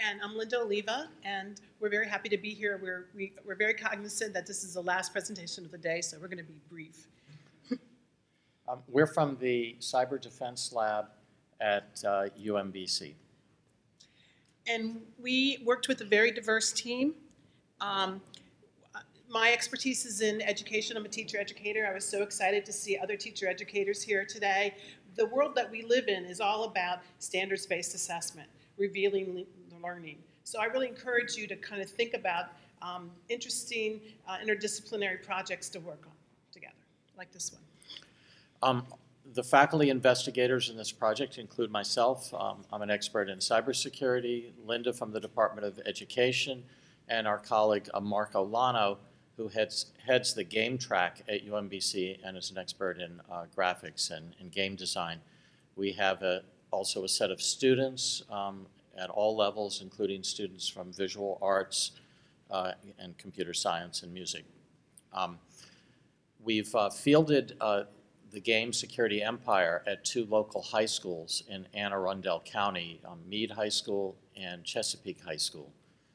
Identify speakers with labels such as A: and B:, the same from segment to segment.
A: And I'm Linda Oliva, and we're very happy to be here. We're very cognizant that this is the last presentation of the day, so we're going to be brief.
B: We're from the Cyber Defense Lab at UMBC.
A: And we worked with a very diverse team. My expertise is in education. I'm a teacher educator. I was so excited to see other teacher educators here today. The world that we live in is all about standards-based assessment, revealing the learning. So I really encourage you to kind of think about interesting interdisciplinary projects to work on together, like this one.
B: The faculty investigators in this project include myself. I'm an expert in cybersecurity, Linda from the Department of Education, and our colleague Marco Lano, who heads the game track at UMBC and is an expert in graphics and game design. We have also a set of students at all levels, including students from visual arts and computer science and music. We've fielded the game Security Empire at 2 local high schools in Anne Arundel County, Meade High School and Chesapeake High School.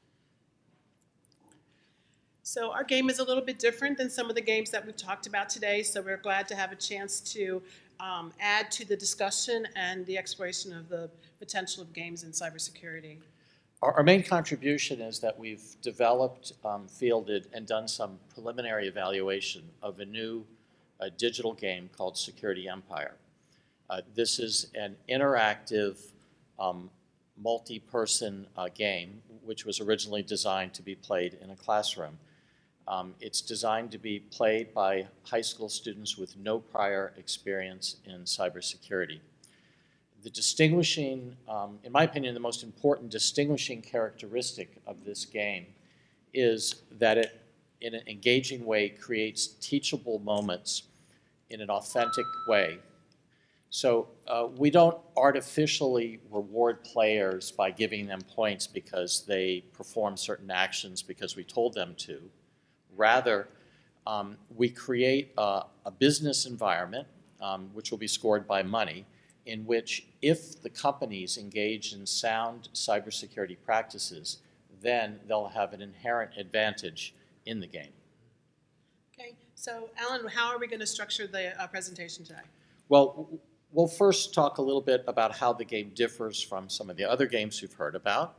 A: So our game is a little bit different than some of the games that we've talked about today, so we're glad to have a chance to add to the discussion and the exploration of the potential of games in cybersecurity.
B: Our main contribution is that we've developed, fielded, and done some preliminary evaluation of a new digital game called Security Empire. This is an interactive, multi-person game, which was originally designed to be played in a classroom. It's designed to be played by high school students with no prior experience in cybersecurity. The distinguishing, in my opinion, the most important distinguishing characteristic of this game is that it, in an engaging way, creates teachable moments in an authentic way. So we don't artificially reward players by giving them points because they perform certain actions because we told them to. Rather, we create a business environment, which will be scored by money, in which if the companies engage in sound cybersecurity practices, then they'll have an inherent advantage in the game.
A: Okay, so Alan, how are we going to structure the presentation today?
B: Well, we'll first talk a little bit about how the game differs from some of the other games you've heard about.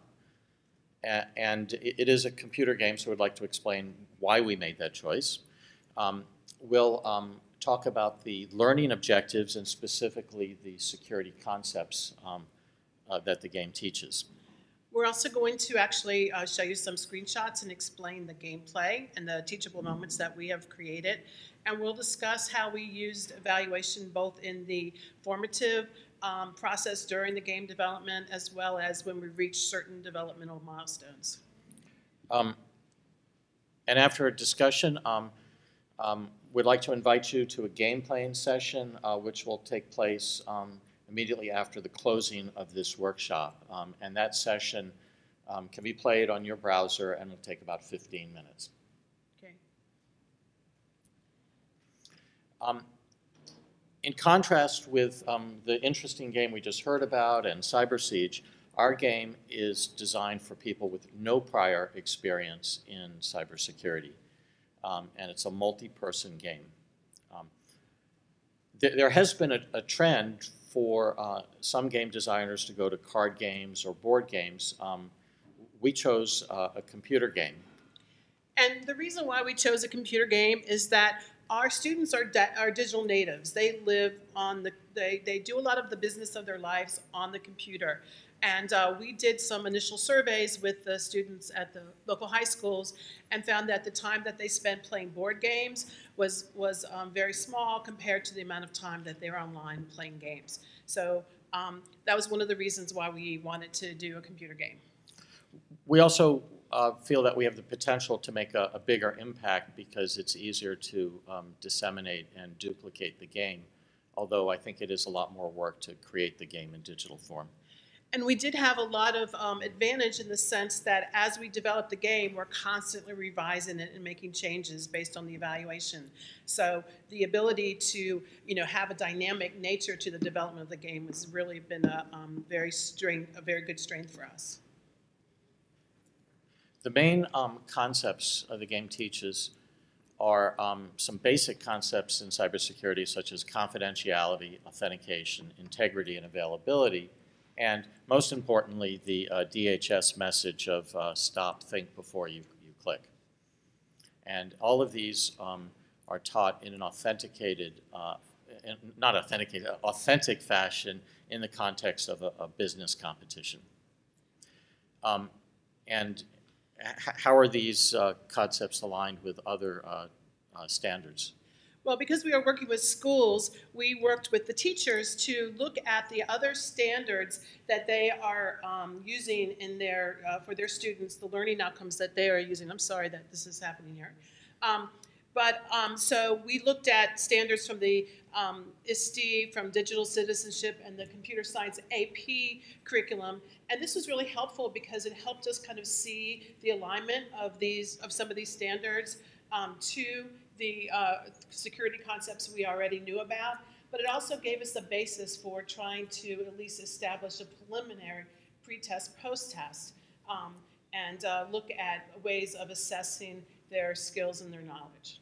B: And it is a computer game, so we'd like to explain why we made that choice. We'll talk about the learning objectives and specifically the security concepts that the game teaches.
A: We're also going to actually show you some screenshots and explain the gameplay and the teachable moments that we have created. And we'll discuss how we used evaluation both in the formative process during the game development as well as when we reach certain developmental milestones.
B: And after a discussion, we'd like to invite you to a game playing session which will take place immediately after the closing of this workshop. And that session can be played on your browser and will take about 15 minutes.
A: Okay.
B: In contrast with the interesting game we just heard about and Cyber Siege, our game is designed for people with no prior experience in cybersecurity, and it's a multi-person game. There has been a trend for some game designers to go to card games or board games. We chose a computer game.
A: And the reason why we chose a computer game is that our students are digital natives. They live on they do a lot of the business of their lives on the computer. And we did some initial surveys with the students at the local high schools and found that the time that they spent playing board games was very small compared to the amount of time that they were online playing games. So that was one of the reasons why we wanted to do a computer game.
B: We also feel that we have the potential to make a bigger impact because it's easier to disseminate and duplicate the game, although I think it is a lot more work to create the game in digital form.
A: And we did have a lot of advantage in the sense that as we developed the game, we're constantly revising it and making changes based on the evaluation. So the ability to, have a dynamic nature to the development of the game has really been a very good strength for us.
B: The main concepts the game teaches are some basic concepts in cybersecurity, such as confidentiality, authentication, integrity, and availability, and most importantly, the DHS message of stop, think before you click. And all of these are taught in an authentic fashion in the context of a business competition. And how are these concepts aligned with other standards?
A: Well, because we are working with schools, we worked with the teachers to look at the other standards that they are using in their for their students, the learning outcomes that they are using. I'm sorry that this is happening here. So we looked at standards from the ISTE, from Digital Citizenship, and the Computer Science AP curriculum. And this was really helpful because it helped us kind of see the alignment of some of these standards to the security concepts we already knew about. But it also gave us a basis for trying to at least establish a preliminary pre-test, post-test, and look at ways of assessing their skills and their knowledge.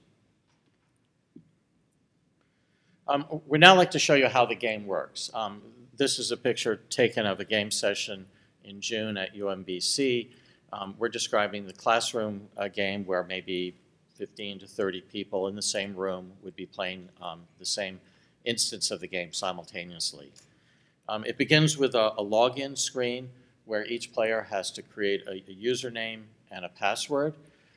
B: We'd now like to show you how the game works. This is a picture taken of a game session in June at UMBC. We're describing the classroom game where maybe 15 to 30 people in the same room would be playing the same instance of the game simultaneously. It begins with a login screen where each player has to create a username and a password.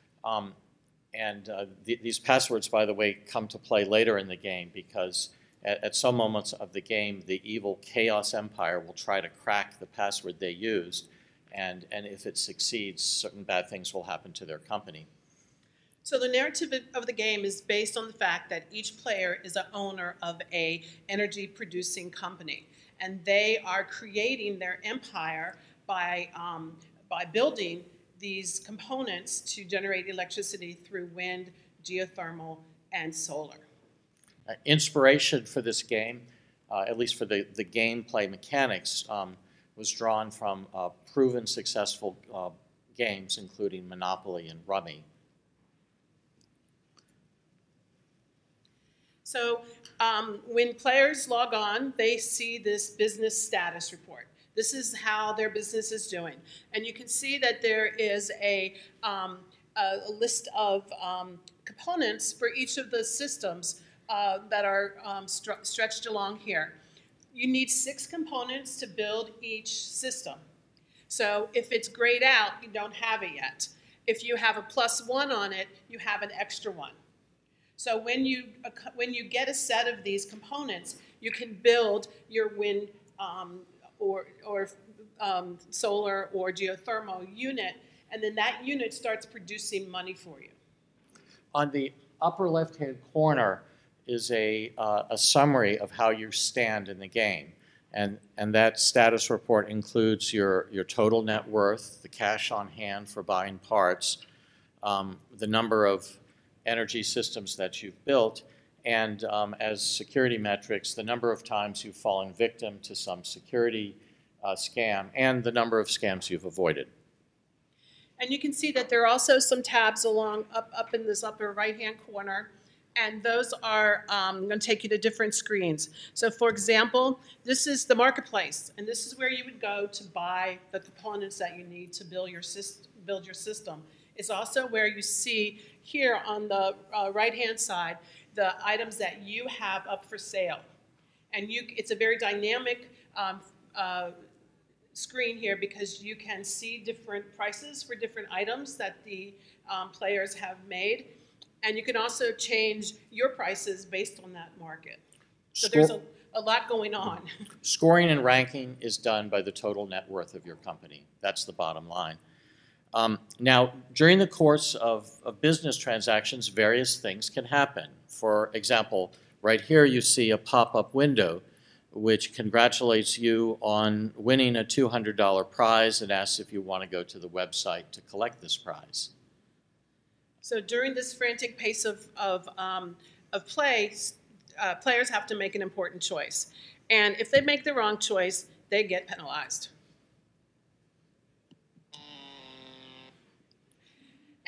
B: These passwords, by the way, come to play later in the game because at some moments of the game, the evil Chaos Empire will try to crack the password they used, and if it succeeds, certain bad things will happen to their company.
A: So the narrative of the game is based on the fact that each player is an owner of an energy-producing company, and they are creating their empire by building these components to generate electricity through wind, geothermal, and solar.
B: Inspiration for this game, at least for the gameplay mechanics, was drawn from proven successful games, including Monopoly and Rummy.
A: So when players log on, they see this business status report. This is how their business is doing. And you can see that there is a list of components for each of the systems that are stretched along here. You need 6 components to build each system. So if it's grayed out, you don't have it yet. If you have a +1 on it, you have an extra 1. So when you get a set of these components, you can build your wind or solar or geothermal unit, and then that unit starts producing money for you.
B: On the upper left-hand corner is a summary of how you stand in the game, and that status report includes your total net worth, the cash on hand for buying parts, the number of energy systems that you've built, and as security metrics, the number of times you've fallen victim to some security scam and the number of scams you've avoided.
A: And you can see that there are also some tabs up in this upper right-hand corner, and those are going to take you to different screens. So for example, this is the marketplace, and this is where you would go to buy the components that you need to build your system. It's also where you see here on the right-hand side the items that you have up for sale. And it's a very dynamic screen here because you can see different prices for different items that the players have made. And you can also change your prices based on that market. So there's a lot going on.
B: Scoring and ranking is done by the total net worth of your company. That's the bottom line. Now, during the course of business transactions, various things can happen. For example, right here you see a pop-up window which congratulates you on winning a $200 prize and asks if you want to go to the website to collect this prize.
A: So during this frantic pace of play, players have to make an important choice. And if they make the wrong choice, they get penalized.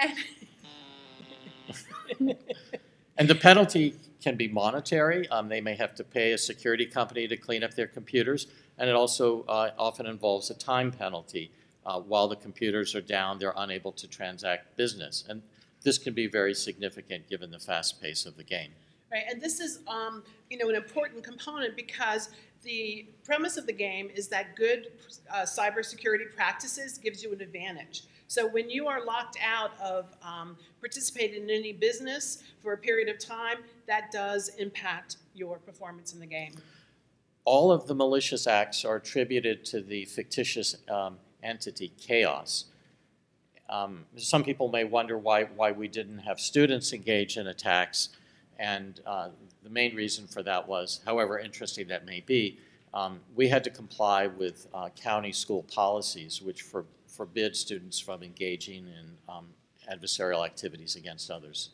B: And the penalty can be monetary. They may have to pay a security company to clean up their computers, and it also often involves a time penalty. While the computers are down, they're unable to transact business. And this can be very significant given the fast pace of the game.
A: Right, and this is an important component because the premise of the game is that good cybersecurity practices gives you an advantage. So when you are locked out of participating in any business for a period of time, that does impact your performance in the game.
B: All of the malicious acts are attributed to the fictitious entity, Chaos. Some people may wonder why we didn't have students engage in attacks, and the main reason for that was, however interesting that may be, we had to comply with county school policies which forbid students from engaging in adversarial activities against others.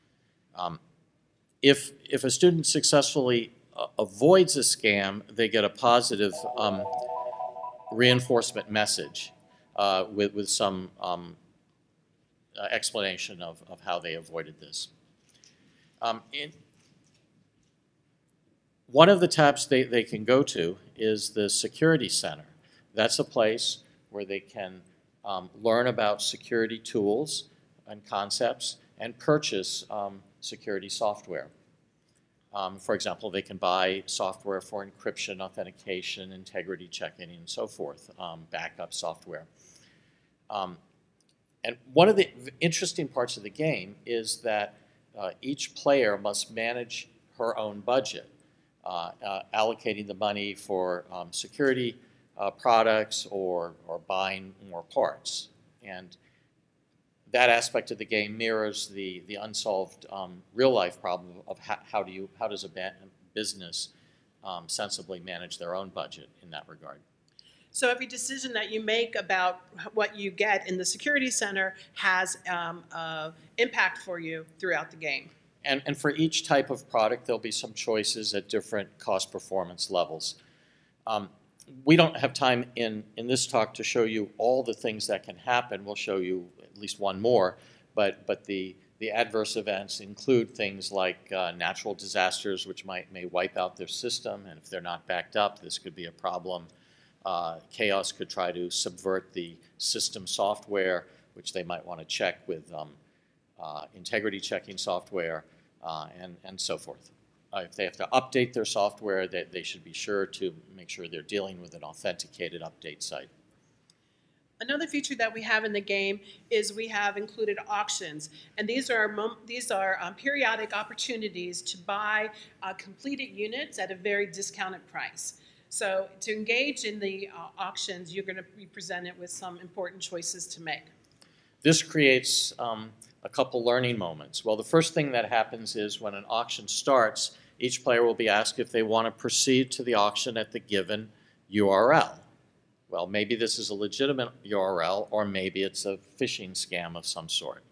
B: If a student successfully avoids a scam, they get a positive reinforcement message with some explanation of how they avoided this. One of the tabs they can go to is the Security Center. That's a place where they can learn about security tools and concepts and purchase security software. For example, they can buy software for encryption, authentication, integrity checking, and so forth, backup software. And one of the interesting parts of the game is that each player must manage her own budget, allocating the money for security products or buying more parts. And that aspect of the game mirrors the unsolved real-life problem of how does a business sensibly manage their own budget in that regard.
A: So every decision that you make about what you get in the Security Center has impact for you throughout the game.
B: And for each type of product, there'll be some choices at different cost-performance levels. We don't have time in this talk to show you all the things that can happen. We'll show you at least one more, but the adverse events include things like natural disasters, which may wipe out their system, and if they're not backed up, this could be a problem. Chaos could try to subvert the system software, which they might want to check with integrity checking software, and so forth. If they have to update their software, they should be sure to make sure they're dealing with an authenticated update site.
A: Another feature that we have in the game is we have included auctions, and these are periodic opportunities to buy completed units at a very discounted price. So to engage in the auctions, you're going to be presented with some important choices to make.
B: This creates a couple learning moments. Well, the first thing that happens is when an auction starts, each player will be asked if they want to proceed to the auction at the given URL. Well, maybe this is a legitimate URL, or maybe it's a phishing scam of some sort.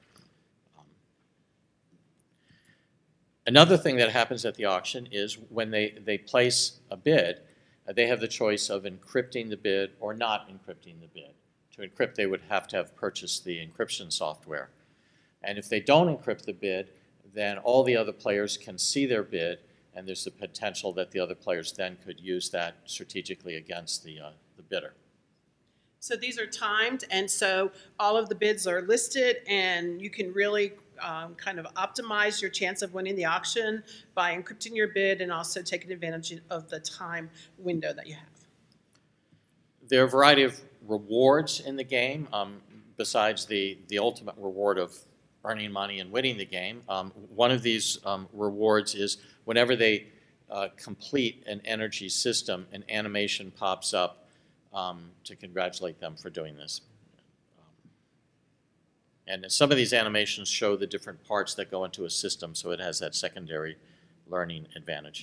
B: Another thing that happens at the auction is when they place a bid, they have the choice of encrypting the bid or not encrypting the bid. To encrypt, they would have to have purchased the encryption software. And if they don't encrypt the bid, then all the other players can see their bid, and there's the potential that the other players then could use that strategically against the bidder.
A: So these are timed, and so all of the bids are listed, and you can really kind of optimize your chance of winning the auction by encrypting your bid and also taking advantage of the time window that you have.
B: There are a variety of rewards in the game, besides the ultimate reward of earning money and winning the game. One of these rewards is whenever they complete an energy system, an animation pops up to congratulate them for doing this. And some of these animations show the different parts that go into a system, so it has that secondary learning advantage.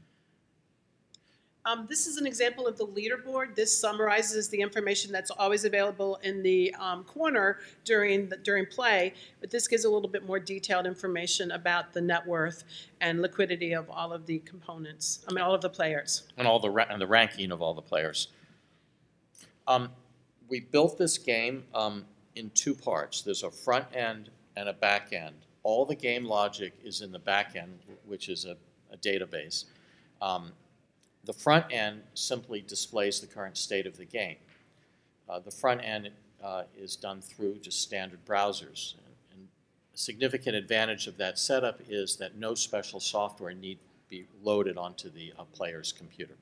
A: This is an example of the leaderboard. This summarizes the information that's always available in the corner during play, but this gives a little bit more detailed information about the net worth and liquidity of all of the components. All of the players.
B: And and the ranking of all the players. We built this game in two parts. There's a front-end and a back end. All the game logic is in the back end, which is a database. The front end simply displays the current state of the game. The front end is done through just standard browsers. And a significant advantage of that setup is that no special software need be loaded onto the player's computer.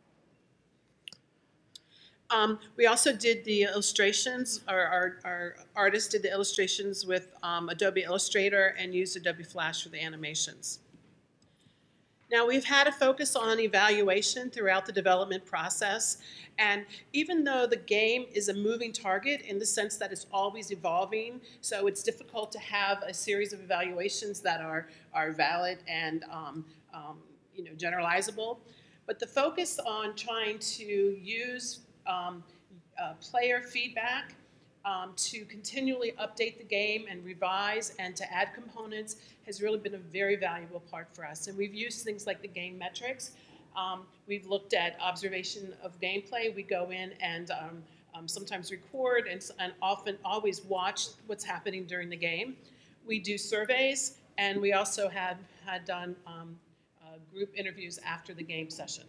A: We also did the illustrations. Our artist did the illustrations with Adobe Illustrator and used Adobe Flash for the animations. Now, we've had a focus on evaluation throughout the development process, and even though the game is a moving target in the sense that it's always evolving, so it's difficult to have a series of evaluations that are valid and generalizable, but the focus on trying to use player feedback to continually update the game and revise and to add components has really been a very valuable part for us. And we've used things like the game metrics. We've looked at observation of gameplay. We go in and sometimes record and often always watch what's happening during the game. We do surveys, and we also had done group interviews after the game session.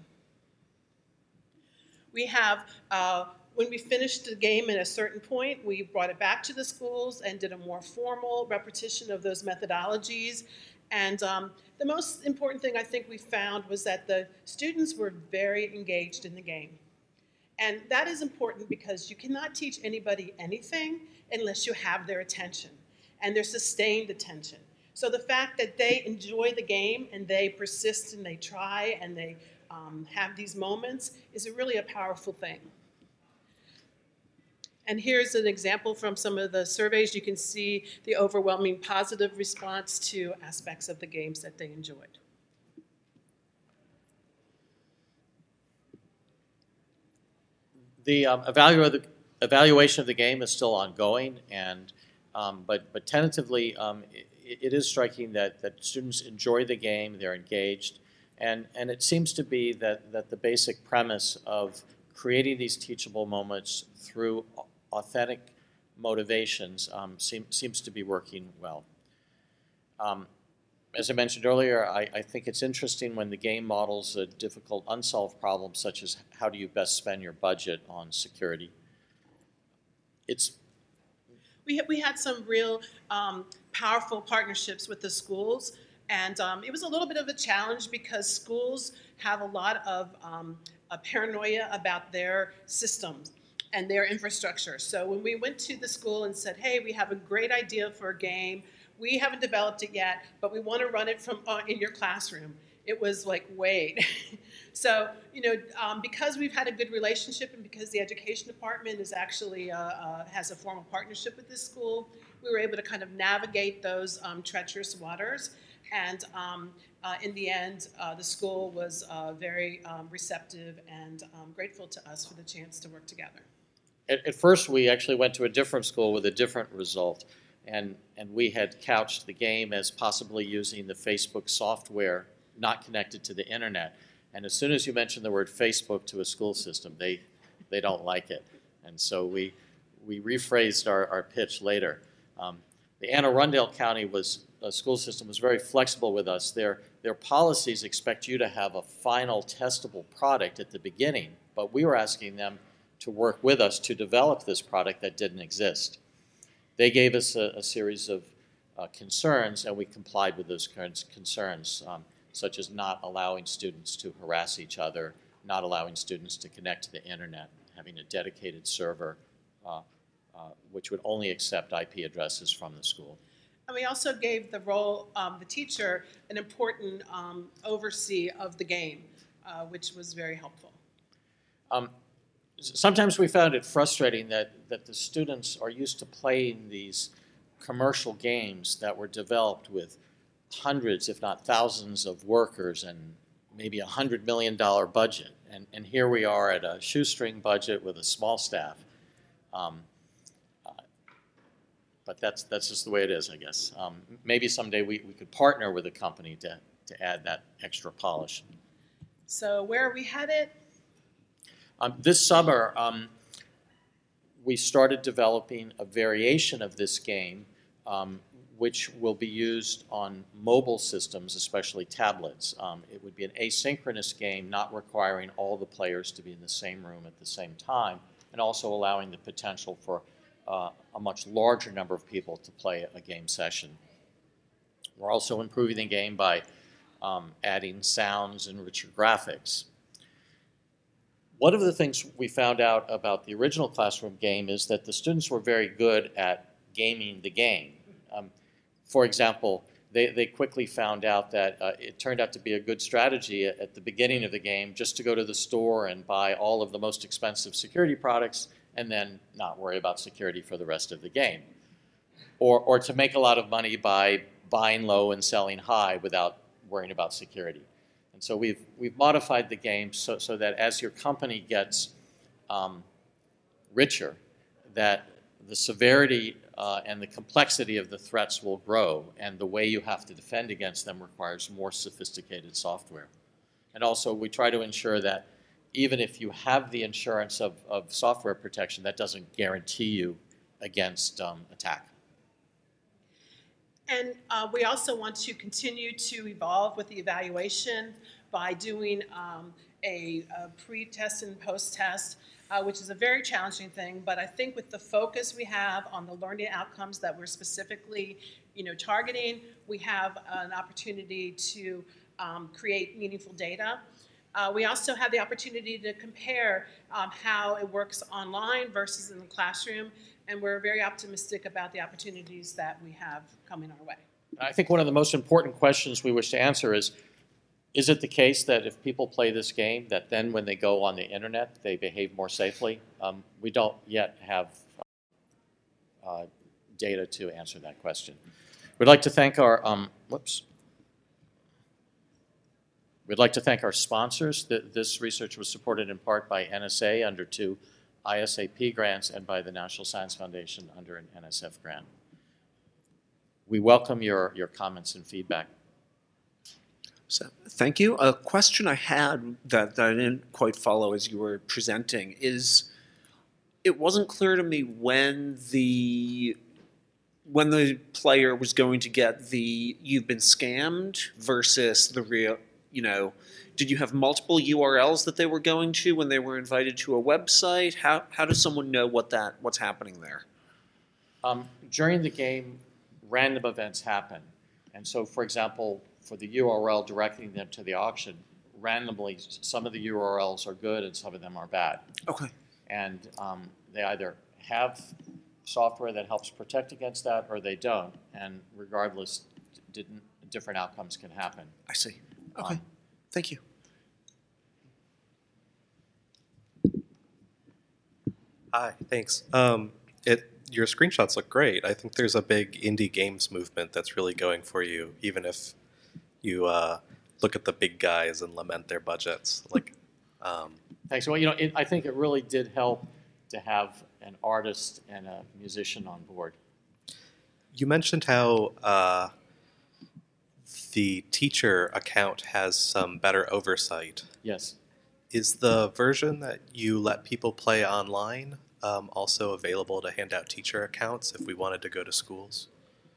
A: We have, when we finished the game at a certain point, we brought it back to the schools and did a more formal repetition of those methodologies. And the most important thing I think we found was that the students were very engaged in the game. And that is important because you cannot teach anybody anything unless you have their attention and their sustained attention. So the fact that they enjoy the game and they persist and they try and they have these moments is really a powerful thing. And here's an example from some of the surveys. You can see the overwhelming positive response to aspects of the games that they enjoyed.
B: The evaluation of the game is still ongoing, and but tentatively, it is striking that students enjoy the game, they're engaged, and it seems to be that the basic premise of creating these teachable moments through authentic motivations seems to be working well. As I mentioned earlier, I think it's interesting when the game models a difficult unsolved problem, such as how do you best spend your budget on security.
A: We had some real powerful partnerships with the schools, and it was a little bit of a challenge because schools have a lot of paranoia about their systems and their infrastructure. So when we went to the school and said, hey, we have a great idea for a game, we haven't developed it yet, but we want to run it from in your classroom. It was like, wait. So, because we've had a good relationship and because the education department is actually has a formal partnership with this school, we were able to kind of navigate those treacherous waters. And in the end, the school was very receptive and grateful to us for the chance to work together.
B: At first, we actually went to a different school with a different result. And we had couched the game as possibly using the Facebook software not connected to the internet. And as soon as you mention the word Facebook to a school system, they don't like it. And so we rephrased our pitch later. The Anne Arundel County school system was very flexible with us. Their policies expect you to have a final testable product at the beginning, but we were asking them to work with us to develop this product that didn't exist. They gave us a series of concerns, and we complied with those concerns, such as not allowing students to harass each other, not allowing students to connect to the internet, having a dedicated server which would only accept IP addresses from the school.
A: And we also gave the role, the teacher, an important oversee of the game, which was very helpful.
B: Sometimes we found it frustrating that the students are used to playing these commercial games that were developed with hundreds, if not thousands, of workers and maybe $100 million budget. And here we are at a shoestring budget with a small staff. But that's just the way it is, I guess. Maybe someday we could partner with a company to add that extra polish.
A: So where are we headed?
B: This summer, we started developing a variation of this game which will be used on mobile systems, especially tablets. It would be an asynchronous game, not requiring all the players to be in the same room at the same time, and also allowing the potential for a much larger number of people to play a game session. We're also improving the game by adding sounds and richer graphics. One of the things we found out about the original classroom game is that the students were very good at gaming the game. For example, they quickly found out that it turned out to be a good strategy at the beginning of the game just to go to the store and buy all of the most expensive security products and then not worry about security for the rest of the game. Or to make a lot of money by buying low and selling high without worrying about security. And so we've modified the game so that as your company gets richer, that the severity and the complexity of the threats will grow, and the way you have to defend against them requires more sophisticated software. And also we try to ensure that even if you have the insurance of software protection, that doesn't guarantee you against attack.
A: And we also want to continue to evolve with the evaluation by doing a pre-test and post-test, which is a very challenging thing. But I think with the focus we have on the learning outcomes that we're specifically, targeting, we have an opportunity to create meaningful data. We also have the opportunity to compare how it works online versus in the classroom, and we're very optimistic about the opportunities that we have coming our way.
B: I think one of the most important questions we wish to answer is it the case that if people play this game, that then when they go on the internet, they behave more safely? We don't yet have data to answer that question. We'd like to thank our We'd like to thank our sponsors. This research was supported in part by NSA under 2 ISAP grants and by the National Science Foundation under an NSF grant. We welcome your comments and feedback.
C: So, thank you. A question I had that I didn't quite follow as you were presenting is, it wasn't clear to me when the player was going to get the "you've been scammed" versus the real, did you have multiple URLs that they were going to when they were invited to a website? How does someone know what's happening there?
B: During the game, random events happen. And so, for example, for the URL directing them to the auction, randomly, some of the URLs are good and some of them are bad.
C: Okay.
B: And they either have software that helps protect against that or they don't. And regardless, different outcomes can happen.
C: I see. Okay. Thank you.
D: Hi, thanks. Your screenshots look great. I think there's a big indie games movement that's really going for you, even if you look at the big guys and lament their budgets.
B: Thanks. Well, I think it really did help to have an artist and a musician on board.
D: You mentioned how the teacher account has some better oversight.
B: Yes.
D: Is the version that you let people play online also available to hand out teacher accounts if we wanted to go to schools?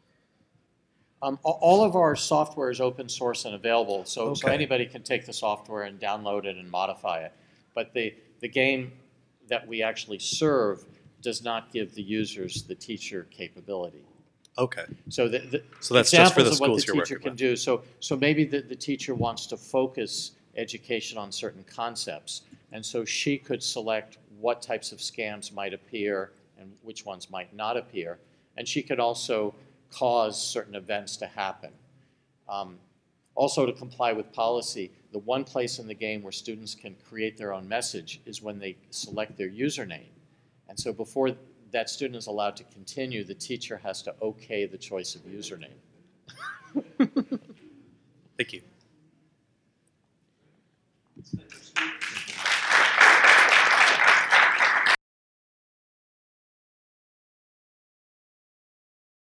B: All of our software is open source and available, so
D: Okay.
B: anybody can take the software and download it and modify it. But the game that we actually serve does not give the users the teacher capability.
D: Okay.
B: So
D: So that's just for the
B: examples of what
D: schools
B: the
D: you're
B: teacher
D: working
B: can do. So maybe the teacher wants to focus education on certain concepts, and so she could select what types of scams might appear and which ones might not appear, and she could also cause certain events to happen. Also, to comply with policy, the one place in the game where students can create their own message is when they select their username. And so before that student is allowed to continue, the teacher has to okay the choice of username.
D: Thank you.